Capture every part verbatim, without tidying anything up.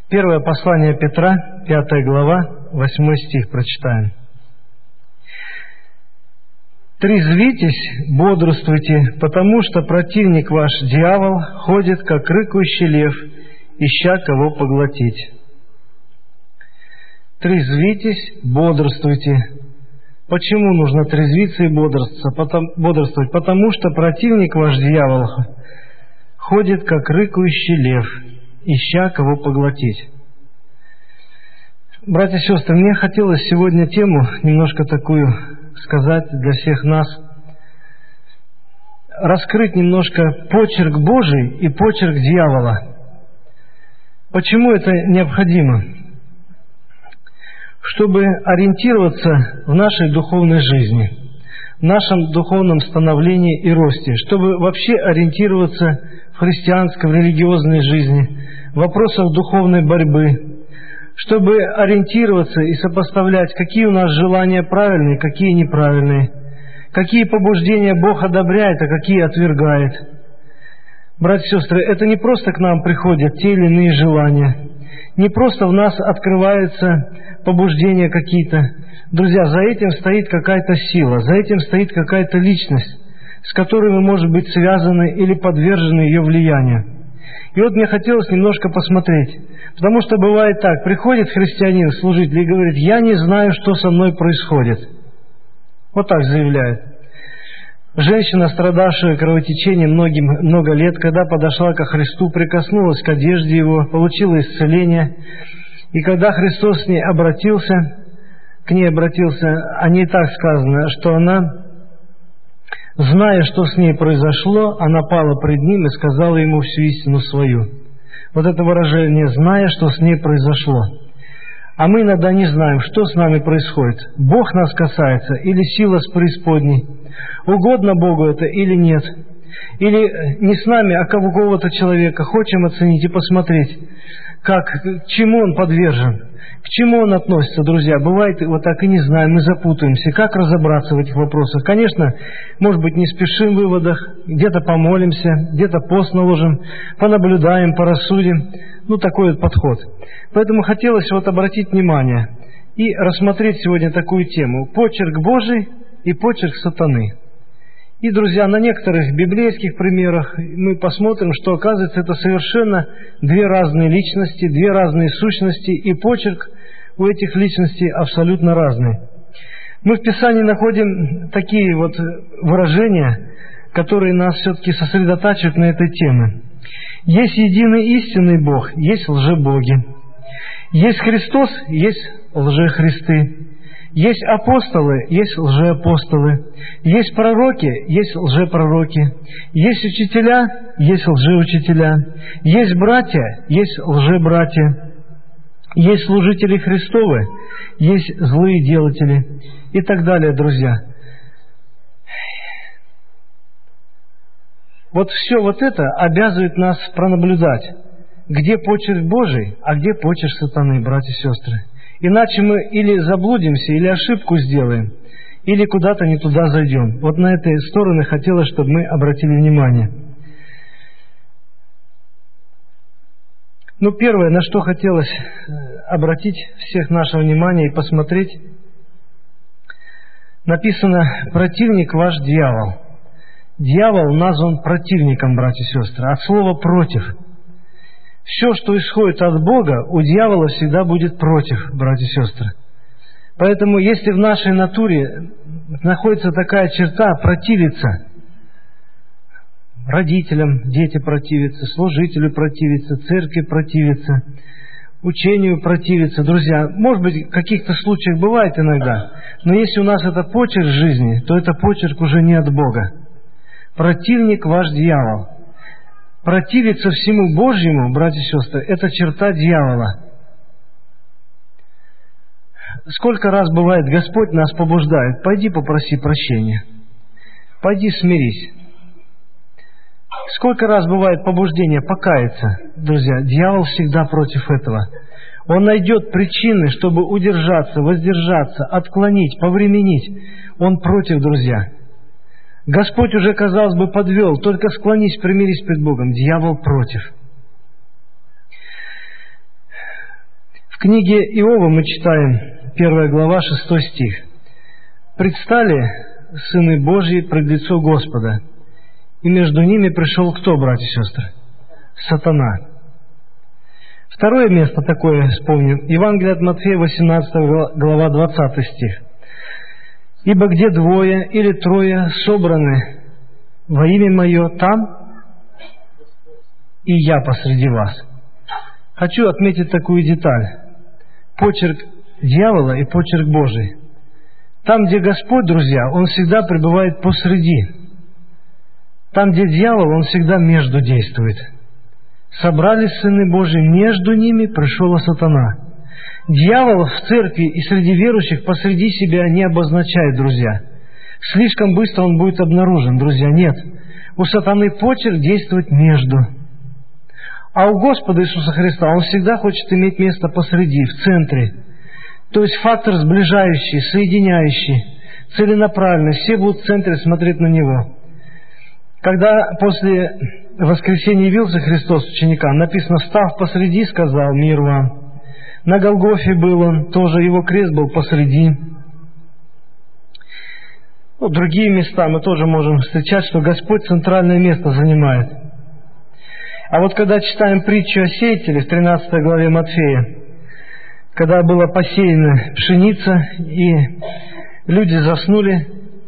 Первое послание Петра, пятая глава, восьмой стих прочитаем. «Трезвитесь, бодрствуйте, потому что противник ваш, дьявол, ходит, как рыкающий лев, ища кого поглотить». Трезвитесь, бодрствуйте. Почему нужно трезвиться и бодрствовать? Потому что противник ваш, дьявол, ходит, как рыкающий лев, ища кого поглотить. Братья и сестры, мне хотелось сегодня тему немножко такую сказать для всех нас, раскрыть немножко почерк Божий и почерк дьявола. Почему это необходимо? Чтобы ориентироваться в нашей духовной жизни, в нашем духовном становлении и росте, чтобы вообще ориентироваться в христианской, в религиозной жизни, в вопросах духовной борьбы, чтобы ориентироваться и сопоставлять, какие у нас желания правильные, какие неправильные, какие побуждения Бог одобряет, а какие отвергает. Братья и сестры, это не просто к нам приходят те или иные желания, не просто в нас открываются побуждения какие-то. Друзья, за этим стоит какая-то сила, за этим стоит какая-то личность, с которой мы, может быть, связаны или подвержены ее влиянию. И вот мне хотелось немножко посмотреть, потому что бывает так, приходит христианин, служитель, и говорит: «Я не знаю, что со мной происходит». Вот так заявляет. Женщина, страдавшая кровотечением многим, много лет, когда подошла ко Христу, прикоснулась к одежде Его, получила исцеление. И когда Христос с ней обратился, к ней обратился, о ней так сказано, что она, зная, что с ней произошло, она пала пред Ним и сказала Ему всю истину свою. Вот это выражение «зная, что с ней произошло». А мы иногда не знаем, что с нами происходит. Бог нас касается или сила с преисподней. Угодно Богу это или нет. Или не с нами, а какого-то человека. Хотим оценить и посмотреть, как, к чему он подвержен, к чему он относится, друзья. Бывает, вот так и не знаем, мы запутаемся. Как разобраться в этих вопросах? Конечно, может быть, не спешим в выводах, где-то помолимся, где-то пост наложим, понаблюдаем, порассудим. Ну, такой вот подход. Поэтому хотелось вот обратить внимание и рассмотреть сегодня такую тему: почерк Божий и почерк сатаны. И, друзья, на некоторых библейских примерах мы посмотрим, что, оказывается, это совершенно две разные личности, две разные сущности, и почерк у этих личностей абсолютно разный. Мы в Писании находим такие вот выражения, которые нас все-таки сосредотачивают на этой теме. Есть единый истинный Бог, есть лжебоги. Есть Христос, есть лжехристы. Есть апостолы, есть лжеапостолы. Есть пророки, есть лжепророки. Есть учителя, есть лжеучителя. Есть братья, есть лжебратья. Есть служители Христовы, есть злые делатели. И так далее, друзья. Вот все вот это обязывает нас пронаблюдать, где почерк Божий, а где почерк сатаны, братья и сестры. Иначе мы или заблудимся, или ошибку сделаем, или куда-то не туда зайдем. Вот на этой стороны хотелось, чтобы мы обратили внимание. Ну, первое, на что хотелось обратить всех наше внимание и посмотреть, написано: «Противник ваш дьявол». Дьявол назван противником, братья и сестры, от слова «против». Все, что исходит от Бога, у дьявола всегда будет против, братья и сестры. Поэтому, если в нашей натуре находится такая черта противиться, родителям дети противятся, служителю противятся, церкви противятся, учению противятся, друзья, может быть, в каких-то случаях бывает иногда, но если у нас это почерк жизни, то это почерк уже не от Бога. Противник ваш дьявол. Противиться всему Божьему, братья и сестры, это черта дьявола. Сколько раз бывает, Господь нас побуждает: пойди попроси прощения, пойди смирись. Сколько раз бывает побуждение покаяться, друзья, дьявол всегда против этого. Он найдет причины, чтобы удержаться, воздержаться, отклонить, повременить. Он против, друзья. Господь уже, казалось бы, подвел, только склонись, примирись пред Богом. Дьявол против. книге Иова мы читаем, первая глава, шестой стих. «Предстали сыны Божьи пред лицо Господа, и между ними пришел кто, братья и сестры? Сатана». Второе место такое вспомним. Евангелие от Матфея, восемнадцатая глава, двадцатый стих. «Ибо где двое или трое собраны во имя Мое, там и Я посреди вас». Хочу отметить такую деталь. Почерк дьявола и почерк Божий. Там, где Господь, друзья, Он всегда пребывает посреди. Там, где дьявол, он всегда между действует. Собрались сыны Божьи, между ними пришел сатана. Дьявол в церкви и среди верующих посреди себя не обозначает, друзья. Слишком быстро он будет обнаружен, друзья. Нет. У сатаны почерк действовать между. А у Господа Иисуса Христа Он всегда хочет иметь место посреди, в центре. То есть фактор сближающий, соединяющий, целенаправленный. Все будут в центре смотреть на Него. Когда после воскресения явился Христос ученикам, написано: «Встав посреди, сказал: мир вам». На Голгофе был Он, тоже Его крест был посреди. Ну, другие места мы тоже можем встречать, что Господь центральное место занимает. А вот когда читаем притчу о сеятеле в тринадцатой главе Матфея, когда была посеяна пшеница, и люди заснули,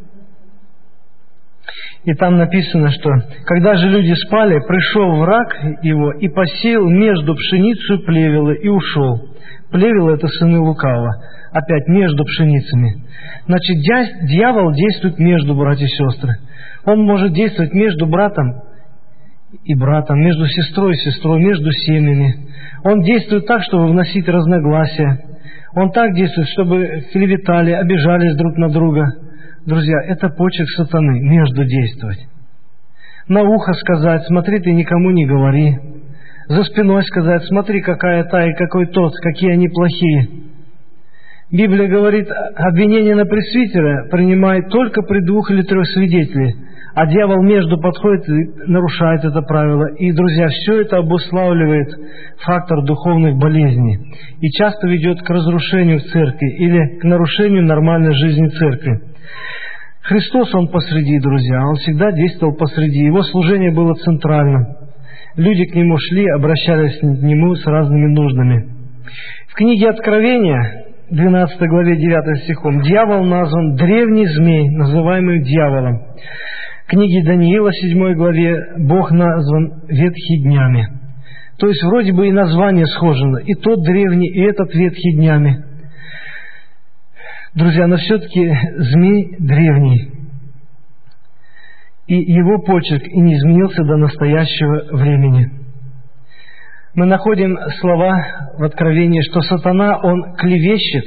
и там написано, что когда же люди спали, пришел враг его и посеял между пшеницей плевелы и ушел. Плевелы — это сыны лукавого. Опять между пшеницами. Значит, дьявол действует между, братья и сестры. Он может действовать между братом и братом, между сестрой и сестрой, между семьями. Он действует так, чтобы вносить разногласия. Он так действует, чтобы клеветали, обижались друг на друга. Друзья, это почерк сатаны, между действовать. На ухо сказать: смотри, ты никому не говори. За спиной сказать: смотри, какая та и какой тот, какие они плохие. Библия говорит, обвинение на пресвитера принимает только при двух или трех свидетелей, а дьявол между подходит и нарушает это правило. И, друзья, все это обуславливает фактор духовных болезней и часто ведет к разрушению в церкви или к нарушению нормальной жизни церкви. Христос, Он посреди, друзья, Он всегда действовал посреди. Его служение было центральным. Люди к Нему шли, обращались к Нему с разными нуждами. В книге Откровения, двенадцатой главе, девятым стихом, дьявол назван древний змей, называемый дьяволом. В книге Даниила, седьмой главе, Бог назван ветхий днями. То есть вроде бы и название схоже, и тот древний, и этот ветхий днями. Друзья, но все-таки змей древний. И его почерк и не изменился до настоящего времени. Мы находим слова в Откровении, что сатана, он клевещет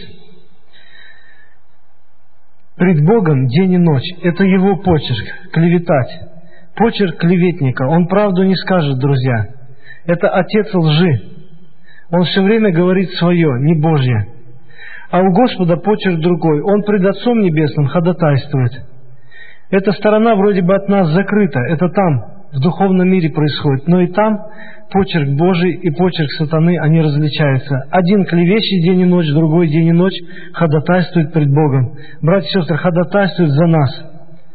пред Богом день и ночь. Это его почерк, клеветать. Почерк клеветника. Он правду не скажет, друзья. Это отец лжи. Он все время говорит свое, не Божье. А у Господа почерк другой. Он пред Отцом Небесным ходатайствует. Эта сторона вроде бы от нас закрыта. Это там, в духовном мире происходит. Но и там почерк Божий и почерк сатаны, они различаются. Один клевещет день и ночь, другой день и ночь ходатайствует пред Богом. Братья и сестры, ходатайствует за нас.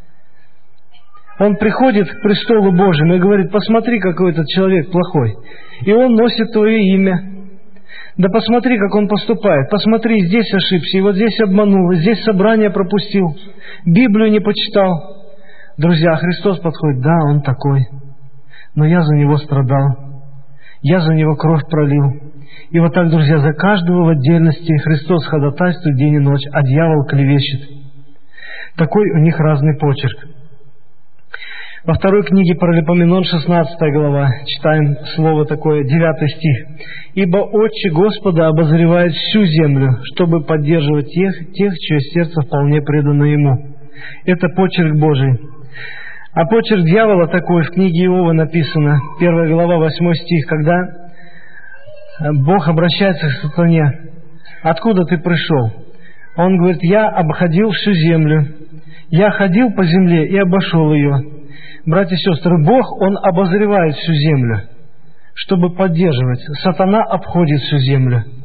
Он приходит к престолу Божьему и говорит: посмотри, какой этот человек плохой. И он носит твое имя. Да посмотри, как он поступает. Посмотри, здесь ошибся, и вот здесь обманул, и здесь собрание пропустил, Библию не почитал. Друзья, Христос подходит: да, он такой, но я за него страдал, я за него кровь пролил. И вот так, друзья, за каждого в отдельности Христос ходатайствует день и ночь, а дьявол клевещет. Такой у них разный почерк. Во второй книге Паралипоменон, шестнадцатая глава, читаем слово такое, девятый стих. «Ибо Отче Господа обозревает всю землю, чтобы поддерживать тех, тех, чье сердце вполне предано Ему». Это почерк Божий. А почерк дьявола такой, в книге Иова написано, первая глава, восьмой стих, когда Бог обращается к сатане: «Откуда ты пришел?» Он говорит: «Я обходил всю землю, я ходил по земле и обошел ее». Братья и сестры, Бог, Он обозревает всю землю, чтобы поддерживать. Сатана обходит всю землю.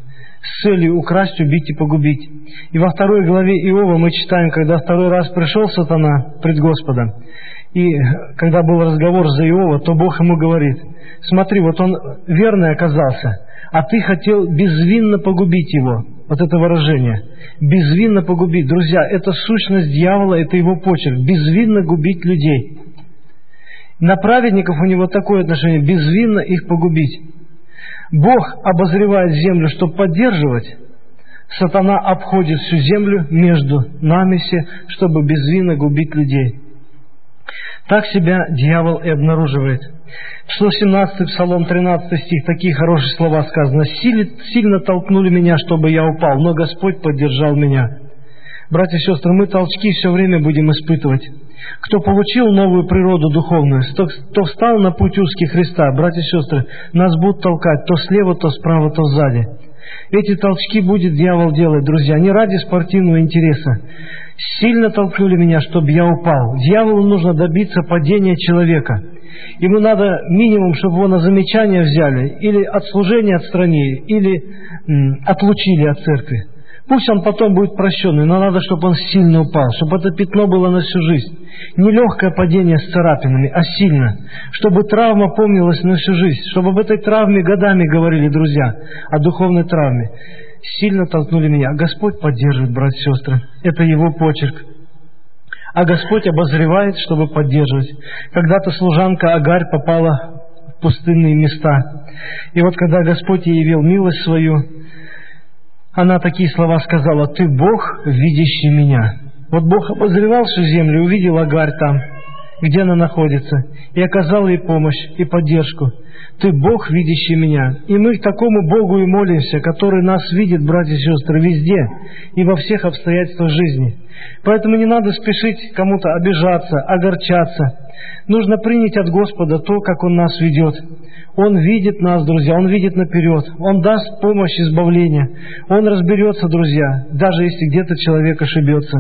с целью украсть, убить и погубить. И во второй главе Иова мы читаем, когда второй раз пришел сатана пред Господа, и когда был разговор за Иова, то Бог ему говорит: смотри, вот он верный оказался, а ты хотел безвинно погубить его. Вот это выражение. Безвинно погубить. Друзья, это сущность дьявола, это его почерк. Безвинно губить людей. На праведников у него такое отношение: безвинно их погубить. Бог обозревает землю, чтобы поддерживать. Сатана обходит всю землю между нами все, чтобы безвинно губить людей. Так себя дьявол и обнаруживает. сто семнадцатый Псалом, тринадцатый стих, такие хорошие слова сказано: «Сильно толкнули меня, чтобы я упал, но Господь поддержал меня». Братья и сестры, мы толчки все время будем испытывать. Кто получил новую природу духовную, кто встал на путь узкий Христа, братья и сестры, нас будут толкать то слева, то справа, то сзади. Эти толчки будет дьявол делать, друзья, не ради спортивного интереса. Сильно толкнули меня, чтобы я упал. Дьяволу нужно добиться падения человека. Ему надо минимум, чтобы его на замечание взяли, или от служения отстранили, или м, отлучили от церкви. Пусть он потом будет прощенный, но надо, чтобы он сильно упал, чтобы это пятно было на всю жизнь. Не легкое падение с царапинами, а сильно. Чтобы травма помнилась на всю жизнь, чтобы об этой травме годами говорили друзья, о духовной травме. Сильно толкнули меня. Господь поддерживает, братья и сестры. Это Его почерк. А Господь обозревает, чтобы поддерживать. Когда-то служанка Агарь попала в пустынные места. И вот когда Господь ей явил милость свою, она такие слова сказала: «Ты Бог, видящий меня». Вот Бог обозревал всю землю, увидел Агарь там, где она находится, и оказал ей помощь и поддержку. «Ты Бог, видящий меня». И мы к такому Богу и молимся, который нас видит, братья и сестры, везде и во всех обстоятельствах жизни. Поэтому не надо спешить кому-то обижаться, огорчаться. Нужно принять от Господа то, как Он нас ведет. Он видит нас, друзья, Он видит наперед. Он даст помощь избавления. Он разберется, друзья, даже если где-то человек ошибется.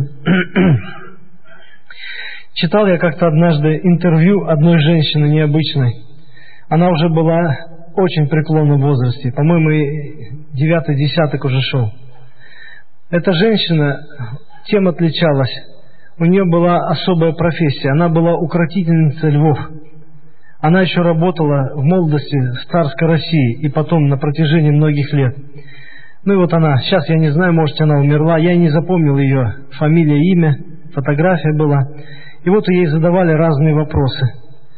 Читал я как-то однажды интервью одной женщины необычной. Она уже была очень в преклонном возрасте. По-моему, девятый десяток уже шел. Эта женщина тем отличалась. У нее была особая профессия. Она была укротительницей львов. Она еще работала в молодости в царской России и потом на протяжении многих лет. Ну и вот она, сейчас я не знаю, может, она умерла. Я и не запомнил ее фамилия, имя, фотография была. И вот ей задавали разные вопросы.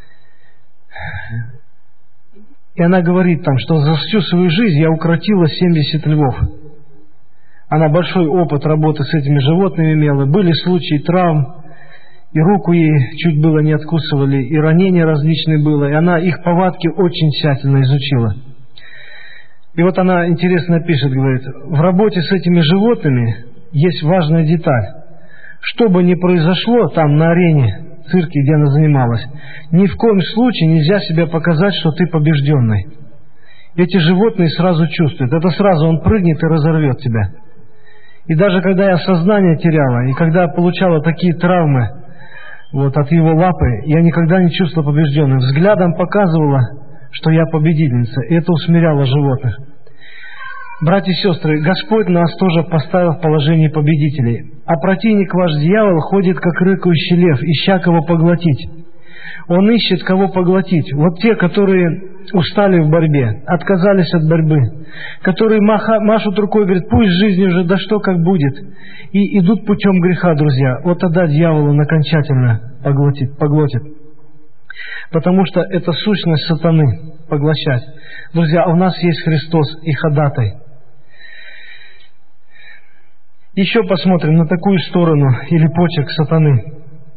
И она говорит там, что за всю свою жизнь я укротила семьдесят львов. Она большой опыт работы с этими животными имела. Были случаи травм, и руку ей чуть было не откусывали, и ранения различные было. И она их повадки очень тщательно изучила. И вот она интересно пишет, говорит: в работе с этими животными есть важная деталь. Что бы ни произошло там на арене, цирке, где она занималась, ни в коем случае нельзя себя показать, что ты побежденный. Эти животные сразу чувствуют. Это сразу он прыгнет и разорвет тебя. И даже когда я сознание теряла, и когда я получала такие травмы вот, от его лапы, я никогда не чувствовала побежденным. Взглядом показывала, что я победительница. И это усмиряло животных. Братья и сестры, Господь нас тоже поставил в положении победителей. А противник ваш дьявол ходит, как рыкающий лев, ища кого поглотить. Он ищет, кого поглотить. Вот те, которые устали в борьбе, отказались от борьбы, которые маха, машут рукой, говорят: пусть жизнь уже, да что как будет, и идут путем греха, друзья. Вот тогда дьявол он окончательно поглотит, поглотит. Потому что это сущность сатаны — поглощать. Друзья, у нас есть Христос и ходатай. Еще посмотрим на такую сторону или почерк сатаны.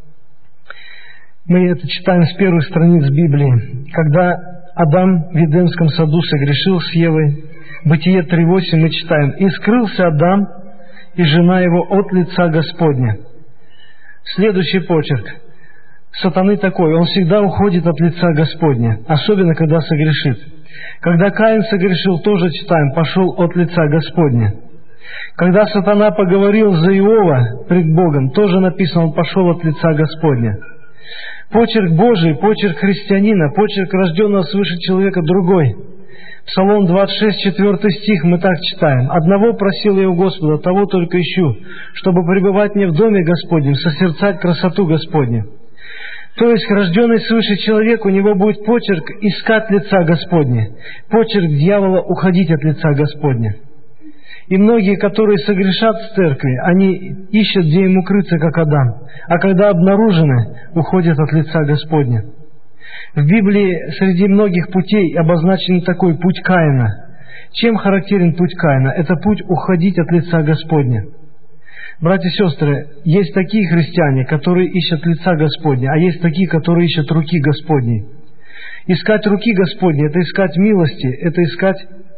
Мы это читаем с первых страниц Библии. Когда Адам в Эдемском саду согрешил с Евой, Бытие три восемь мы читаем: «И скрылся Адам и жена его от лица Господня». Следующий почерк сатаны такой: он всегда уходит от лица Господня, особенно когда согрешит. Когда Каин согрешил, тоже читаем: пошел от лица Господня. Когда сатана поговорил за Иова пред Богом, тоже написано: он пошел от лица Господня. Почерк Божий, почерк христианина, почерк рожденного свыше человека другой. Псалом двадцать шесть, четвёртый стих, мы так читаем. «Одного просил я у Господа, того только ищу, чтобы пребывать мне в доме Господнем, созерцать красоту Господню». То есть, рожденный свыше человек, у него будет почерк искать лица Господня, почерк дьявола уходить от лица Господня. И многие, которые согрешат в церкви, они ищут, где им укрыться, как Адам, а когда обнаружены, уходят от лица Господня. В Библии среди многих путей обозначен такой путь Каина. Чем характерен путь Каина? Это путь уходить от лица Господня. Братья и сестры, есть такие христиане, которые ищут лица Господня, а есть такие, которые ищут руки Господней. Искать руки Господней – это искать милости, это искать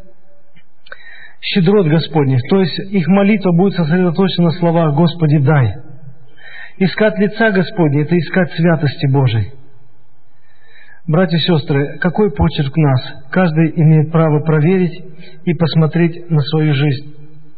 щедрот Господних, то есть их молитва будет сосредоточена на словах «Господи, дай». Искать лица Господня – это искать святости Божией. Братья и сестры, какой почерк у нас? Каждый имеет право проверить и посмотреть на свою жизнь.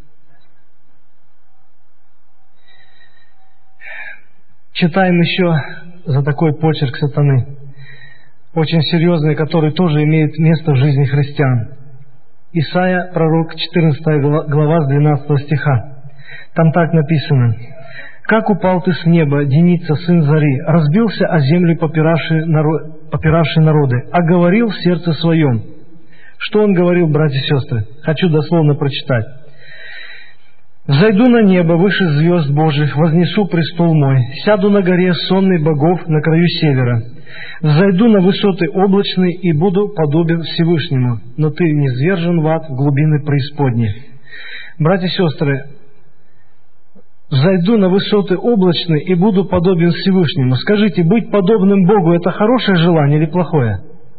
Читаем еще за такой почерк сатаны, очень серьезный, который тоже имеет место в жизни христиан. Исайя, пророк, четырнадцатая глава, с двенадцатого стиха. Там так написано: «Как упал ты с неба, Деница, сын зари, разбился о землю попиравший, народ, попиравший народы, а говорил в сердце своем». Что он говорил, братья и сестры? Хочу дословно прочитать. «Взойду на небо выше звезд Божьих, вознесу престол мой, сяду на горе сонный богов на краю севера. Взойду на высоты облачные и буду подобен Всевышнему, но ты низвержен в ад, в глубины преисподней». Братья и сестры, «взойду на высоты облачные и буду подобен Всевышнему». Скажите, быть подобным Богу – это хорошее желание или плохое?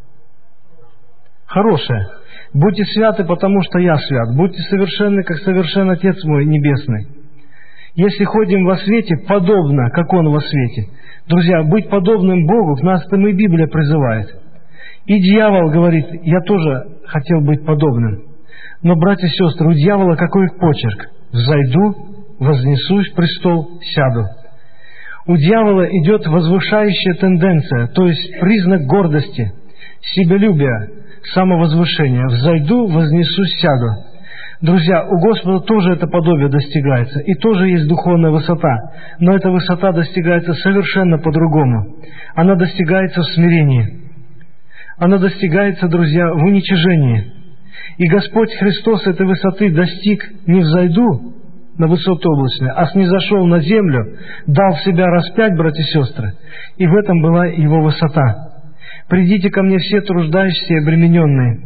Хорошее. «Будьте святы, потому что я свят. Будьте совершенны, как совершен Отец мой Небесный». Если ходим во свете, подобно, как Он во свете. Друзья, быть подобным Богу, нас там и Библия призывает. И дьявол говорит: я тоже хотел быть подобным. Но, братья и сестры, у дьявола какой почерк? «Взойду, вознесусь в престол, сяду». У дьявола идет возвышающая тенденция, то есть признак гордости, себялюбия, самовозвышения. «Взойду, вознесусь, сяду». Друзья, у Господа тоже это подобие достигается, и тоже есть духовная высота, но эта высота достигается совершенно по-другому. Она достигается в смирении. Она достигается, друзья, в уничижении. И Господь Христос этой высоты достиг не взойду на высоту облачную, а снизошел на землю, дал себя распять, братья и сестры, и в этом была Его высота. «Придите ко мне все труждающиеся и обремененные,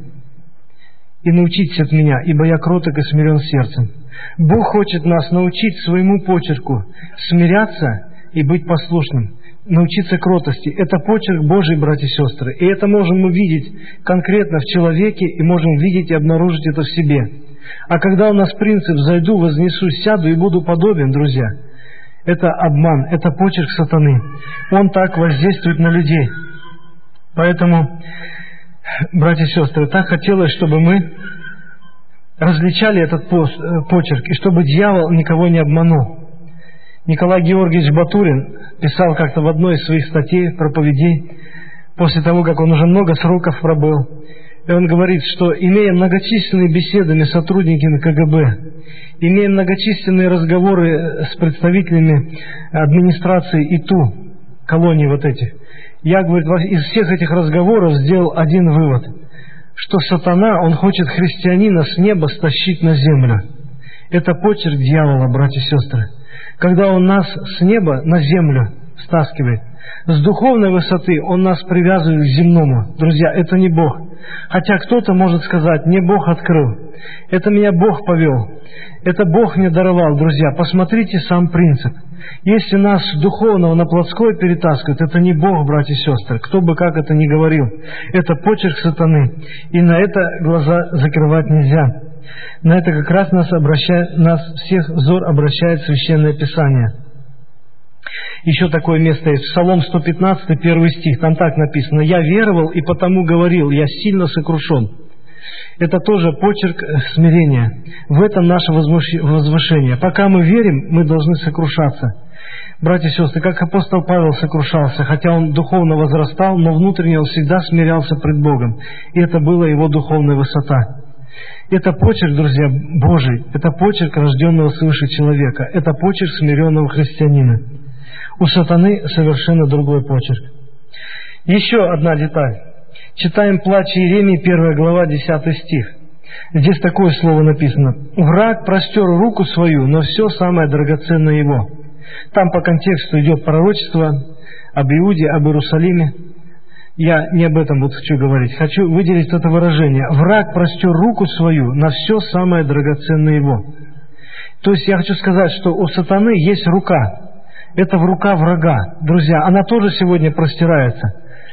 и научитесь от меня, ибо я кроток и смирен сердцем». Бог хочет нас научить своему почерку смиряться и быть послушным, научиться кротости. Это почерк Божий, братья и сестры, и это можем мы видеть конкретно в человеке, и можем видеть и обнаружить это в себе. А когда у нас принцип «взойду, вознесусь, сяду и буду подобен», друзья, это обман, это почерк сатаны. Он так воздействует на людей. Поэтому, братья и сестры, так хотелось, чтобы мы различали этот почерк, и чтобы дьявол никого не обманул. Николай Георгиевич Батурин писал как-то в одной из своих статей, проповедей, после того, как он уже много сроков пробыл, и он говорит, что, имея многочисленные беседы с сотрудниками ка гэ бэ, имея многочисленные разговоры с представителями администрации и ту, колоний вот этих, я, говорит, из всех этих разговоров сделал один вывод, что сатана, он хочет христианина с неба стащить на землю. Это почерк дьявола, братья и сестры. Когда он нас с неба на землю стаскивает, с духовной высоты он нас привязывает к земному. Друзья, это не Бог. Хотя кто-то может сказать: мне Бог открыл, это меня Бог повел, это Бог мне даровал. Друзья, посмотрите сам принцип. Если нас с духовного на плотское перетаскивают, это не Бог, братья и сестры, кто бы как это ни говорил. Это почерк сатаны, и на это глаза закрывать нельзя. На это как раз нас, обращает, нас всех взор обращает Священное Писание. Еще такое место есть, Псалом сто пятнадцать, первый стих, там так написано: «Я веровал, и потому говорил, я сильно сокрушен». Это тоже почерк смирения. В этом наше возвышение. Пока мы верим, мы должны сокрушаться. Братья и сестры, как апостол Павел сокрушался, хотя он духовно возрастал, но внутренне он всегда смирялся пред Богом. И это была его духовная высота. Это почерк, друзья, Божий. Это почерк рожденного свыше человека. Это почерк смиренного христианина. У сатаны совершенно другой почерк. Еще одна деталь. Читаем «Плач Иеремии», первая глава, десятый стих. Здесь такое слово написано. «Враг простер руку свою, но все самое драгоценное его». Там по контексту идет пророчество об Иуде, об Иерусалиме. Я не об этом вот хочу говорить. Хочу выделить это выражение. «Враг простер руку свою на все самое драгоценное его». То есть я хочу сказать, что у сатаны есть рука. Это в рука врага. Друзья, она тоже сегодня простирается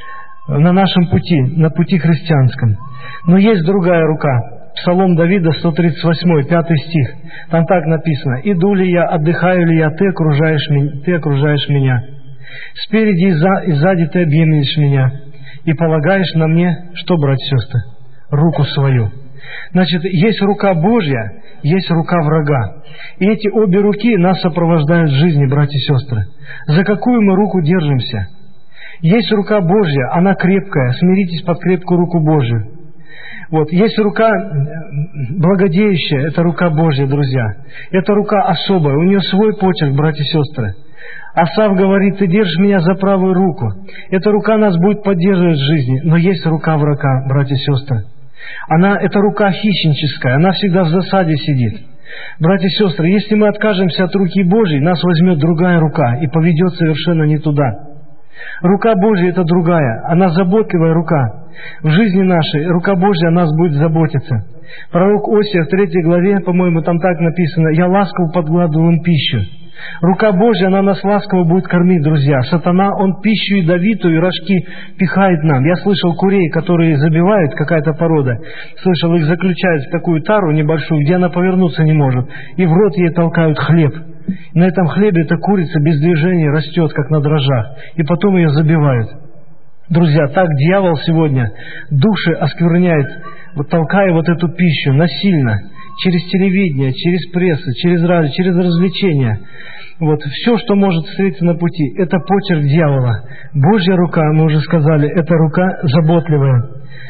на нашем пути, на пути христианском. Но есть другая рука. Псалом Давида, сто тридцать восьмой, пятый стих. Там так написано. «Иду ли я, отдыхаю ли я, ты окружаешь меня, ты окружаешь меня. Спереди и, за, и сзади ты объемлешь меня, и полагаешь на мне, что, братья и сестры, руку свою». Значит, есть рука Божья, есть рука врага. И эти обе руки нас сопровождают в жизни, братья и сестры. За какую мы руку держимся? Есть рука Божья, она крепкая. Смиритесь под крепкую руку Божью. Вот. Есть рука благодеющая, это рука Божья, друзья. Это рука особая, у нее свой почерк, братья и сестры. Асав говорит: «Ты держишь меня за правую руку». Эта рука нас будет поддерживать в жизни. Но есть рука врага, братья и сестры. Она, это рука хищническая, она всегда в засаде сидит. Братья и сестры, если мы откажемся от руки Божьей, нас возьмет другая рука и поведет совершенно не туда. Рука Божья – это другая, она заботливая рука. В жизни нашей рука Божья о нас будет заботиться. Пророк Осия в третьей главе, по-моему, там так написано: «Я ласково подкладываю им пищу». Рука Божья, она нас ласково будет кормить, друзья. Сатана, он пищу ядовитую и рожки пихает нам. Я слышал курей, которые забивают, какая-то порода. Слышал, их заключают в такую тару небольшую, где она повернуться не может. И в рот ей толкают хлеб. И на этом хлебе эта курица без движения растет, как на дрожжах. И потом ее забивают. Друзья, так дьявол сегодня души оскверняет, вот толкая вот эту пищу насильно. Через телевидение, через прессу, через радио, через развлечения. Вот, все, что может встретиться на пути, это почерк дьявола. Божья рука, мы уже сказали, это рука заботливая.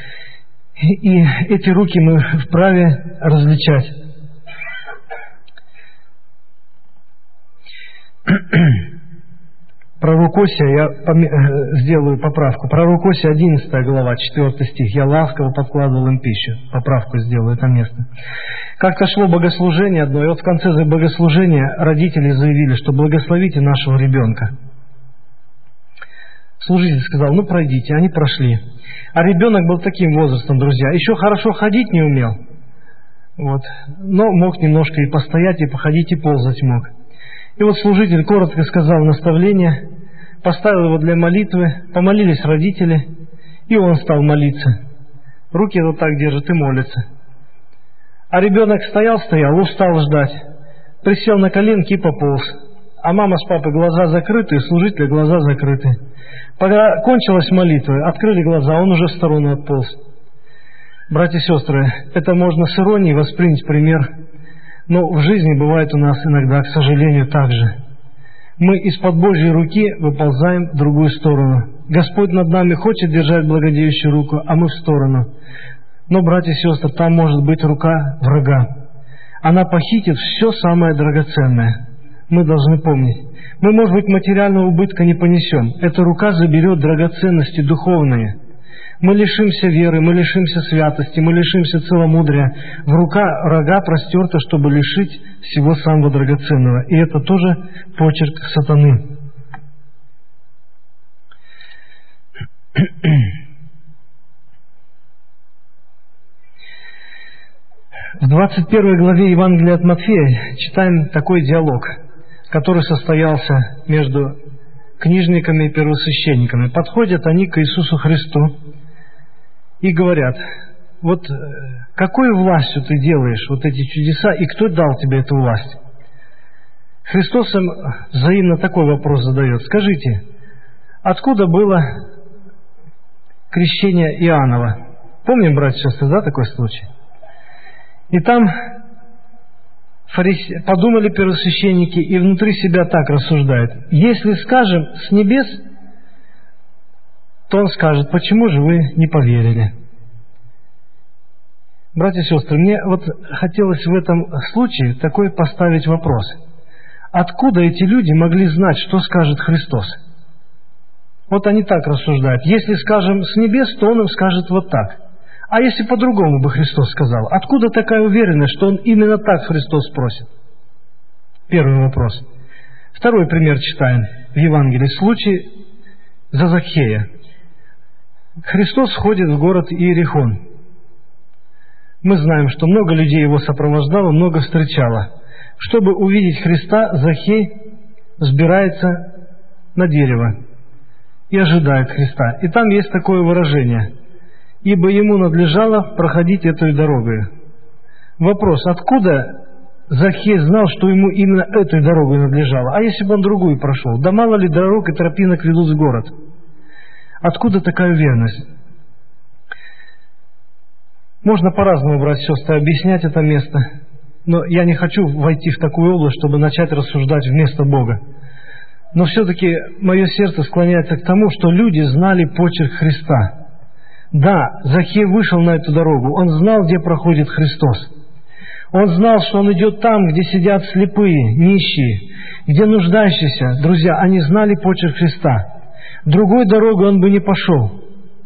И, и эти руки мы вправе различать. Пророк Осия, я сделаю поправку. Пророк Осия, одиннадцатая глава, четвёртый стих. «Я ласково подкладывал им пищу». Поправку сделаю, это место. Как-то шло богослужение одно, и вот в конце богослужения родители заявили, что благословите нашего ребенка. Служитель сказал: ну пройдите, они прошли. А ребенок был таким возрастом, друзья, еще хорошо ходить не умел, вот, но мог немножко и постоять, и походить, и ползать мог. И вот служитель коротко сказал наставление, поставил его для молитвы, помолились родители, и он стал молиться. Руки вот так держит и молится. А ребенок стоял-стоял, устал ждать, присел на коленки и пополз. А мама с папой глаза закрыты, и служители глаза закрыты. Когда кончилась молитва, открыли глаза, он уже в сторону отполз. Братья и сестры, это можно с иронией воспринять пример. Но в жизни бывает у нас иногда, к сожалению, так же. Мы из-под Божьей руки выползаем в другую сторону. Господь над нами хочет держать благодеющую руку, а мы в сторону. Но, братья и сестры, там может быть рука врага. Она похитит все самое драгоценное. Мы должны помнить. Мы, может быть, материального убытка не понесем. Эта рука заберет драгоценности духовные. Мы лишимся веры, мы лишимся святости, мы лишимся целомудрия. В рука рога простерта, чтобы лишить всего самого драгоценного. И это тоже почерк сатаны. В двадцать первой главе Евангелия от Матфея читаем такой диалог, который состоялся между книжниками и первосвященниками. Подходят они к Иисусу Христу и говорят: вот какой властью ты делаешь вот эти чудеса, и кто дал тебе эту власть? Христос им взаимно такой вопрос задает: скажите, откуда было крещение Иоаннова? Помним, братья и сестры, да, такой случай? И там фарисе... подумали первосвященники и внутри себя так рассуждают. Если скажем с небес, то он скажет, почему же вы не поверили? Братья и сестры, мне вот хотелось в этом случае такой поставить вопрос. Откуда эти люди могли знать, что скажет Христос? Вот они так рассуждают. Если скажем с небес, то он им скажет вот так. А если по-другому бы Христос сказал? Откуда такая уверенность, что он именно так Христос просит? Первый вопрос. Второй пример читаем в Евангелии. Случай за Закхея. Христос входит в город Иерихон. Мы знаем, что много людей его сопровождало, много встречало. Чтобы увидеть Христа, Закхей взбирается на дерево и ожидает Христа. И там есть такое выражение: «Ибо ему надлежало проходить этой дорогой». Вопрос: откуда Закхей знал, что ему именно этой дорогой надлежало? А если бы он другую прошел? Да мало ли дорог и тропинок ведут в город. Откуда такая уверенность? Можно по-разному, братья и сестры, объяснять это место, но я не хочу войти в такую область, чтобы начать рассуждать вместо Бога. Но все-таки мое сердце склоняется к тому, что люди знали почерк Христа. Да, Закхей вышел на эту дорогу, он знал, где проходит Христос. Он знал, что он идет там, где сидят слепые, нищие, где нуждающиеся. Друзья, они знали почерк Христа. Другой дорогой он бы не пошел.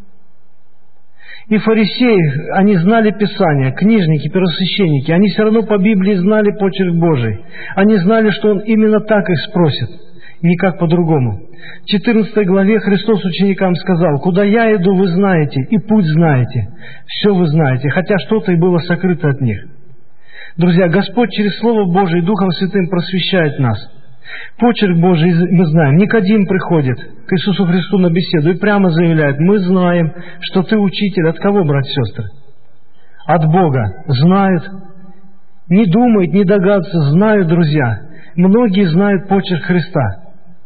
И фарисеи, они знали Писание, книжники, первосвященники, они все равно по Библии знали почерк Божий. Они знали, что он именно так их спросит, никак по-другому. В четырнадцатой главе Христос ученикам сказал: «Куда я иду, вы знаете, и путь знаете, все вы знаете», хотя что-то и было сокрыто от них. Друзья, Господь через Слово Божие и Духом Святым просвещает нас. Почерк Божий мы знаем. Никодим приходит к Иисусу Христу на беседу и прямо заявляет: «Мы знаем, что ты учитель». От кого, братья и сестры? От Бога. Знают. Не думают, не догадываются, знают, друзья. Многие знают почерк Христа.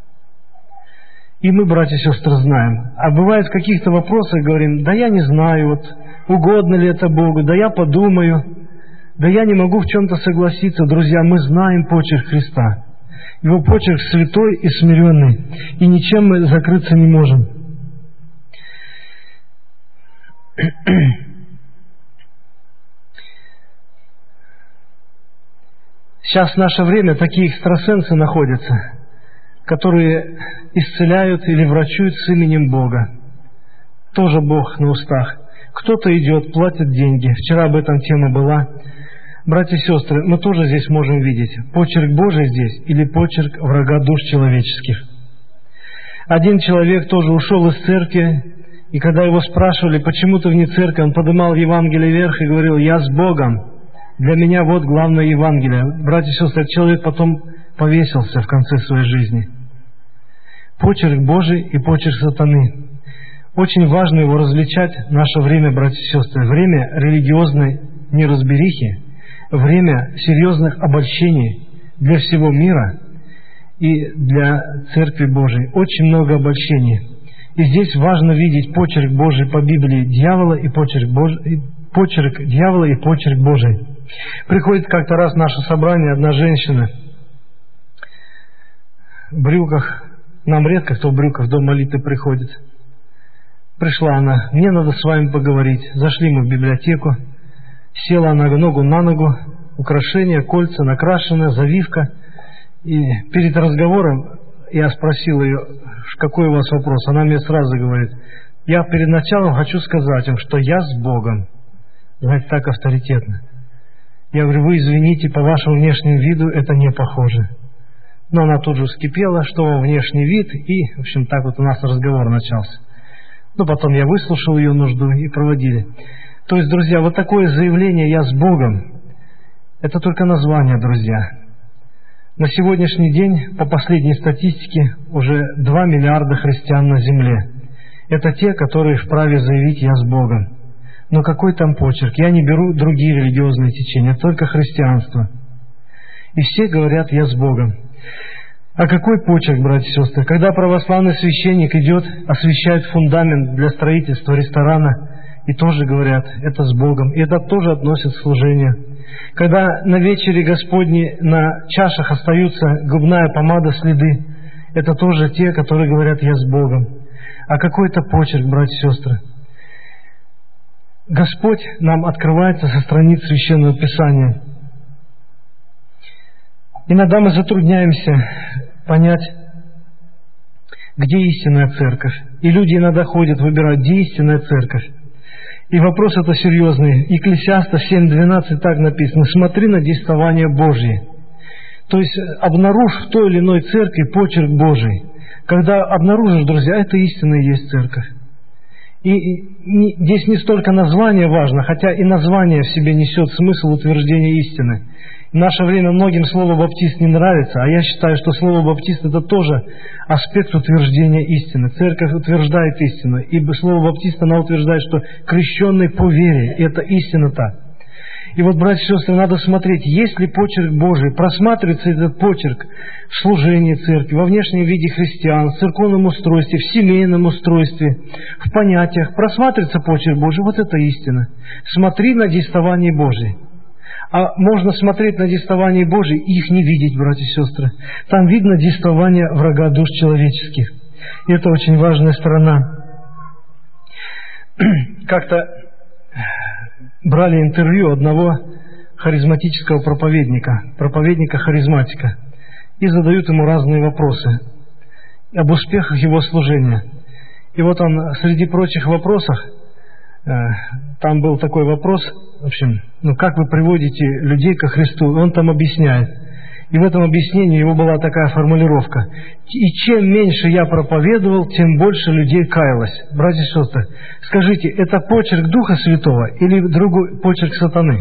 И мы, братья и сестры, знаем. А бывает в каких-то вопросах говорим: да я не знаю, вот, угодно ли это Богу, да я подумаю, да я не могу в чем-то согласиться. Друзья, мы знаем почерк Христа. Его почерк святой и смиренный, и ничем мы закрыться не можем. Сейчас в наше время такие экстрасенсы находятся, которые исцеляют или врачуют с именем Бога. Тоже Бог на устах. Кто-то идет, платит деньги. Вчера об этом тема была. Братья и сестры, мы тоже здесь можем видеть почерк Божий здесь или почерк врага душ человеческих. Один человек тоже ушел из церкви, и когда его спрашивали, почему ты вне церкви, он поднимал Евангелие вверх и говорил: «Я с Богом, для меня вот главное Евангелие». Братья и сестры, этот человек потом повесился в конце своей жизни. Почерк Божий и почерк сатаны. Очень важно его различать в наше время, братья и сестры, время религиозной неразберихи, время серьезных обольщений для всего мира и для Церкви Божией. Очень много обольщений. И здесь важно видеть почерк Божий по Библии дьявола и почерк, Божий, почерк дьявола и почерк Божий. Приходит как-то раз в наше собрание одна женщина в брюках. Нам редко кто в брюках в дом молитвы приходит. Пришла она: «Мне надо с вами поговорить». Зашли мы в библиотеку. Села она ногу на ногу, украшения, кольца, накрашенная, завивка. И перед разговором я спросил ее: какой у вас вопрос? Она мне сразу говорит: я перед началом хочу сказать вам, что я с Богом. Знаете, так авторитетно. Я говорю: вы извините, по вашему внешнему виду это не похоже. Но она тут же вскипела: что вам внешний вид? И, в общем, так вот у нас разговор начался. Ну, потом я выслушал ее нужду и проводили. То есть, друзья, вот такое заявление «я с Богом» — это только название, друзья. На сегодняшний день, по последней статистике, уже два миллиарда христиан на земле. Это те, которые вправе заявить «я с Богом». Но какой там почерк? Я не беру другие религиозные течения, только христианство. И все говорят «я с Богом». А какой почерк, братья и сестры? Когда православный священник идет, освещает фундамент для строительства ресторана и тоже говорят, это с Богом, и это тоже относят к служению. Когда на вечере Господней на чашах остаются губная помада, следы, это тоже те, которые говорят, я с Богом. А какой-то почерк, братья и сестры. Господь нам открывается со страниц Священного Писания. Иногда мы затрудняемся понять, где истинная церковь. И люди иногда ходят, выбирают, где истинная церковь. И вопрос это серьезный. Екклесиаста семь двенадцать так написано: «Смотри на действование Божье». То есть обнаружь в той или иной церкви почерк Божий. Когда обнаружишь, друзья, это истинно и есть церковь. И, и не, здесь не столько название важно, хотя и название в себе несет смысл утверждения истины. В наше время многим слово «баптист» не нравится, а я считаю, что слово «баптист» — это тоже аспект утверждения истины. Церковь утверждает истину, ибо слово «баптист» она утверждает, что крещенный по вере — это истина так. И вот, братья и сестры, надо смотреть, есть ли почерк Божий, просматривается этот почерк в служении церкви, во внешнем виде христиан, в церковном устройстве, в семейном устройстве, в понятиях. Просматривается почерк Божий, вот это истина. Смотри на действование Божие. А можно смотреть на действование Божие и их не видеть, братья и сестры. Там видно действование врага душ человеческих. И это очень важная сторона. Как-то брали интервью одного харизматического проповедника, проповедника-харизматика, и задают ему разные вопросы об успехах его служения. И вот он среди прочих вопросов, э, там был такой вопрос, в общем, ну как вы приводите людей ко Христу? И он там объясняет. И в этом объяснении его была такая формулировка: «И чем меньше я проповедовал, тем больше людей каялось». Братья и сестры, скажите, это почерк Духа Святого или другой почерк сатаны?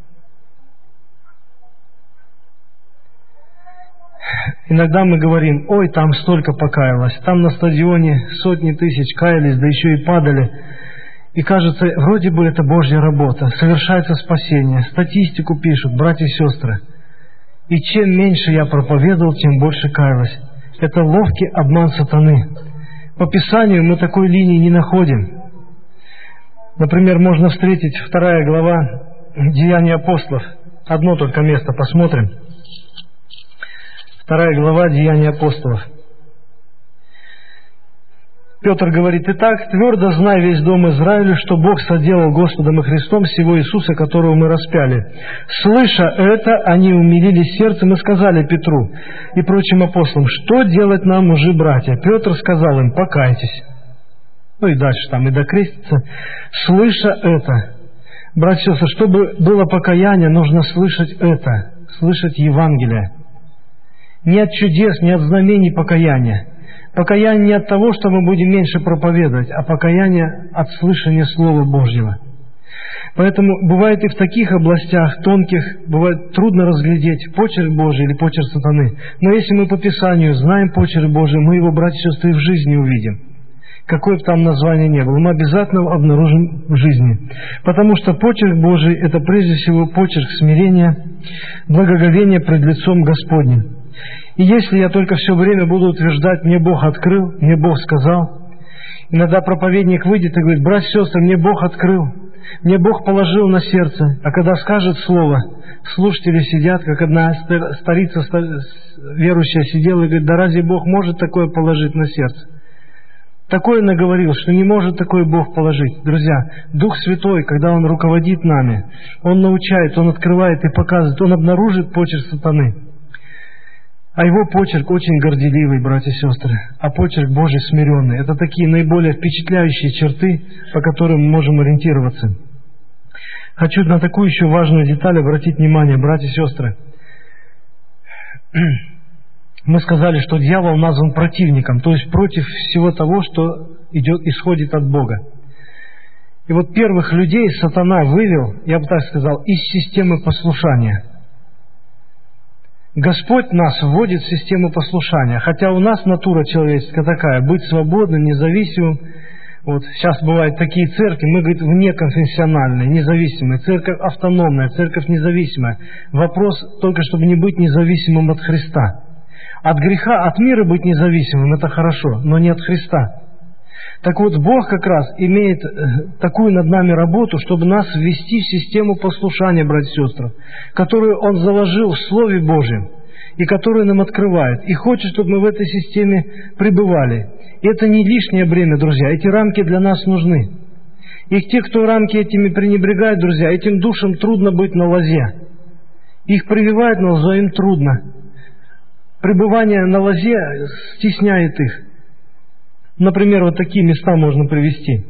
Иногда мы говорим: ой, там столько покаялось, там на стадионе сотни тысяч каялись, да еще и падали. И кажется, вроде бы это Божья работа, совершается спасение, статистику пишут, братья и сестры. И чем меньше я проповедовал, тем больше каялось. Это ловкий обман сатаны. По Писанию мы такой линии не находим. Например, можно встретить вторая глава Деяний апостолов. Одно только место посмотрим. Вторая глава Деяний апостолов. Петр говорит: «Итак, твердо знай весь дом Израиля, что Бог соделал Господом и Христом сего Иисуса, которого мы распяли». Слыша это, они умилились сердцем и сказали Петру и прочим апостолам: «Что делать нам, мужи, братья?» Петр сказал им: «Покайтесь». Ну и дальше там и докреститься. Слыша это, братья и сестры, чтобы было покаяние, нужно слышать это, слышать Евангелие. Не от чудес, не от знамений покаяния. Покаяние не от того, что мы будем меньше проповедовать, а покаяние от слышания Слова Божьего. Поэтому бывает и в таких областях тонких, бывает трудно разглядеть почерк Божий или почерк сатаны. Но если мы по Писанию знаем почерк Божий, мы его, братья и сестры, в жизни увидим. Какое бы там название ни было, мы обязательно его обнаружим в жизни. Потому что почерк Божий – это прежде всего почерк смирения, благоговения пред лицом Господним. И если я только все время буду утверждать: мне Бог открыл, мне Бог сказал, иногда проповедник выйдет и говорит: братья и сестры, мне Бог открыл, мне Бог положил на сердце, а когда скажет слово, слушатели сидят, как одна старица верующая сидела и говорит: да разве Бог может такое положить на сердце? Такое наговорил, что не может такой Бог положить. Друзья, Дух Святой, когда Он руководит нами, Он научает, Он открывает и показывает, Он обнаружит почерк сатаны. А его почерк очень горделивый, братья и сестры, а почерк Божий смиренный. Это такие наиболее впечатляющие черты, по которым мы можем ориентироваться. Хочу на такую еще важную деталь обратить внимание, братья и сестры. Мы сказали, что дьявол назван противником, то есть против всего того, что идет, исходит от Бога. И вот первых людей сатана вывел, я бы так сказал, из системы послушания. Господь нас вводит в систему послушания, хотя у нас натура человеческая такая: быть свободным, независимым. Вот сейчас бывают такие церкви, мы, говорит, внеконфессиональные, независимые, церковь автономная, церковь независимая. Вопрос только, чтобы не быть независимым от Христа. От греха, от мира быть независимым — это хорошо, но не от Христа. Так вот, Бог как раз имеет такую над нами работу, чтобы нас ввести в систему послушания, братья и сестры, которую Он заложил в Слове Божьем, и которую нам открывает, и хочет, чтобы мы в этой системе пребывали. И это не лишнее бремя, друзья, эти рамки для нас нужны. И те, кто рамки этими пренебрегает, друзья, этим душам трудно быть на лозе. Их прививают на лозу, им трудно. Пребывание на лозе стесняет их. Например, вот такие места можно привести.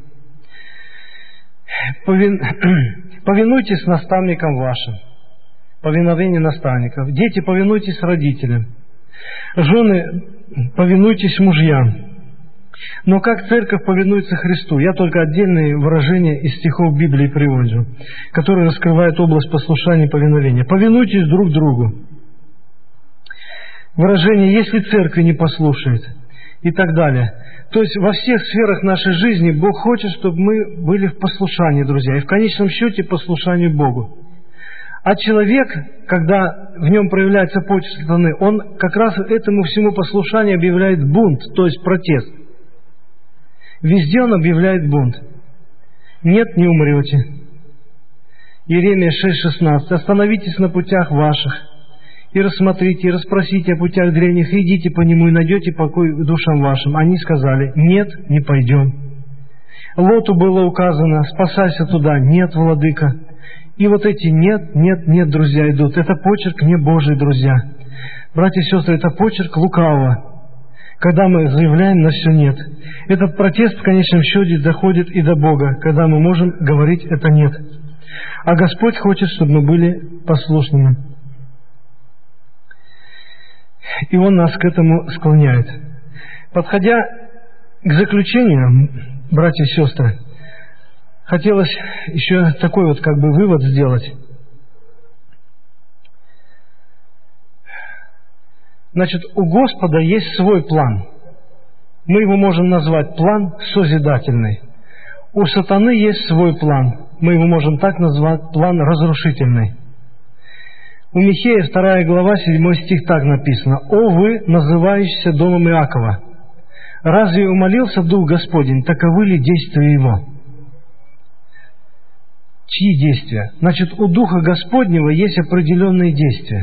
Повин... Повинуйтесь наставникам вашим. Повиновение наставников. Дети, повинуйтесь родителям. Жены, повинуйтесь мужьям. Но как церковь повинуется Христу? Я только отдельные выражения из стихов Библии привожу, которые раскрывают область послушания и повиновения. Повинуйтесь друг другу. Выражение «если церковь не послушает» и так далее. То есть во всех сферах нашей жизни Бог хочет, чтобы мы были в послушании, друзья, и в конечном счете послушанию Богу. А человек, когда в нем проявляется почва сатаны, он как раз этому всему послушанию объявляет бунт, то есть протест. Везде он объявляет бунт. Нет, не умрете. Иеремия шесть шестнадцать. Остановитесь на путях ваших, и рассмотрите, и расспросите о путях древних, и идите по нему, и найдете покой душам вашим. Они сказали: нет, не пойдем. Лоту было указано: спасайся туда. Нет, владыка. И вот эти нет, нет, нет, друзья, идут. Это почерк не Божий, друзья. Братья и сестры, это почерк лукавого, когда мы заявляем на все «нет». Этот протест в конечном счете доходит и до Бога, когда мы можем говорить это «нет». А Господь хочет, чтобы мы были послушными. И Он нас к этому склоняет. Подходя к заключению, братья и сестры, хотелось еще такой вот как бы вывод сделать. Значит, у Господа есть свой план. Мы его можем назвать план созидательный. У сатаны есть свой план. Мы его можем так назвать план разрушительный. У Михея вторая глава, седьмой стих так написано: «О вы, называющиеся домом Иакова, разве умолился Дух Господень, таковы ли действия Его?» Чьи действия? Значит, у Духа Господнего есть определенные действия.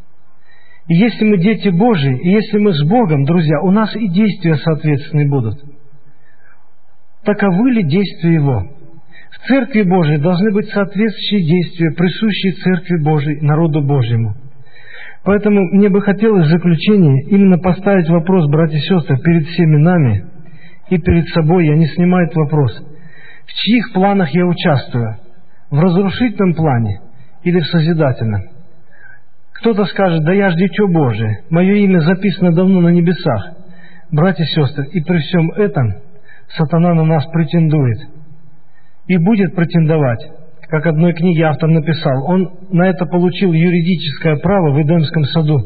И если мы дети Божьи, и если мы с Богом, друзья, у нас и действия соответственные будут. Таковы ли действия Его? В Церкви Божией должны быть соответствующие действия, присущие Церкви Божией, народу Божьему. Поэтому мне бы хотелось в заключение именно поставить вопрос, братья и сестры, перед всеми нами и перед собой. Я не снимаю этот вопрос. В чьих планах я участвую? В разрушительном плане или в созидательном? Кто-то скажет: да я ж дитё Божие, мое имя записано давно на небесах. Братья и сестры, и при всем этом сатана на нас претендует. И будет претендовать, как одной книге автор написал. Он на это получил юридическое право в Эдемском саду.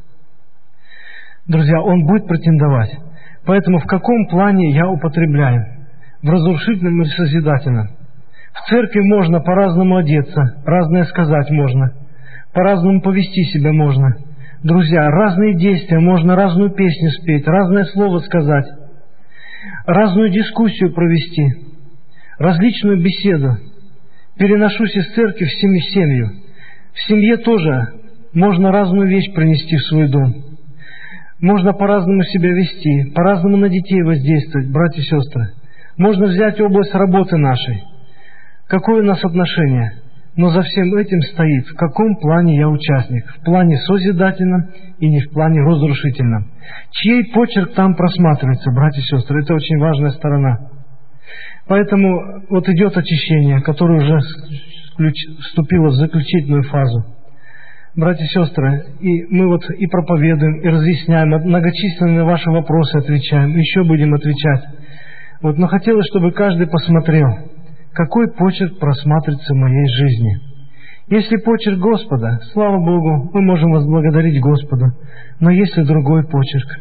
Друзья, он будет претендовать. Поэтому в каком плане я употребляю? В разрушительном или созидательном? В церкви можно по-разному одеться, разное сказать можно, по-разному повести себя можно. Друзья, разные действия, можно разную песню спеть, разное слово сказать, разную дискуссию провести, различную беседу. Переношусь из церкви в семью. В семье тоже можно разную вещь принести в свой дом. Можно по-разному себя вести, по-разному на детей воздействовать, братья и сестры. Можно взять область работы нашей. Какое у нас отношение? Но за всем этим стоит, в каком плане я участник. В плане созидательном и не в плане разрушительном. Чей почерк там просматривается, братья и сестры? Это очень важная сторона. Поэтому вот идет очищение, которое уже вступило в заключительную фазу. Братья и сестры, и мы вот и проповедуем, и разъясняем, многочисленные ваши вопросы отвечаем, еще будем отвечать. Вот, но хотелось, чтобы каждый посмотрел, какой почерк просматривается в моей жизни. Если почерк Господа, слава Богу, мы можем возблагодарить Господа. Но если другой почерк,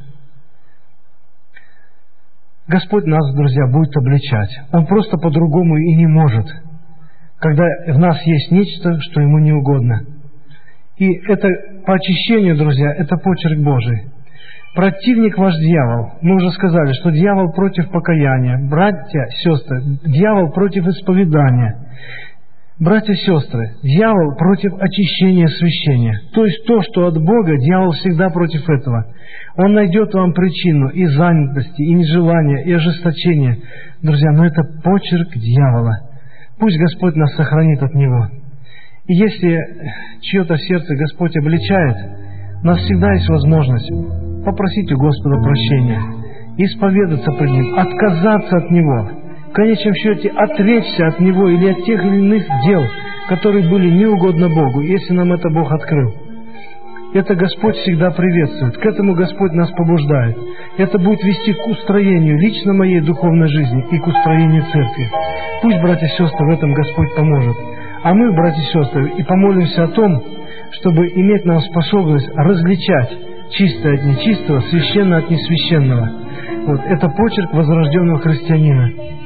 Господь нас, друзья, будет обличать. Он просто по-другому и не может, когда в нас есть нечто, что Ему не угодно. И это по очищению, друзья, это почерк Божий. Противник ваш дьявол. Мы уже сказали, что дьявол против покаяния. Братья, сестры, дьявол против исповедания. Братья и сестры, дьявол против очищения священия. То есть то, что от Бога, дьявол всегда против этого. Он найдет вам причину и занятости, и нежелания, и ожесточения. Друзья, но это почерк дьявола. Пусть Господь нас сохранит от него. И если чье-то сердце Господь обличает, у нас всегда есть возможность попросить у Господа прощения, исповедаться пред Ним, отказаться от Него. В конечном счете, отречься от Него или от тех или иных дел, которые были неугодны Богу, если нам это Бог открыл. Это Господь всегда приветствует, к этому Господь нас побуждает. Это будет вести к устроению лично моей духовной жизни и к устроению церкви. Пусть, братья и сестры, в этом Господь поможет. А мы, братья и сестры, и помолимся о том, чтобы иметь нам способность различать чистое от нечистого, священное от несвященного. Вот, это почерк возрожденного христианина.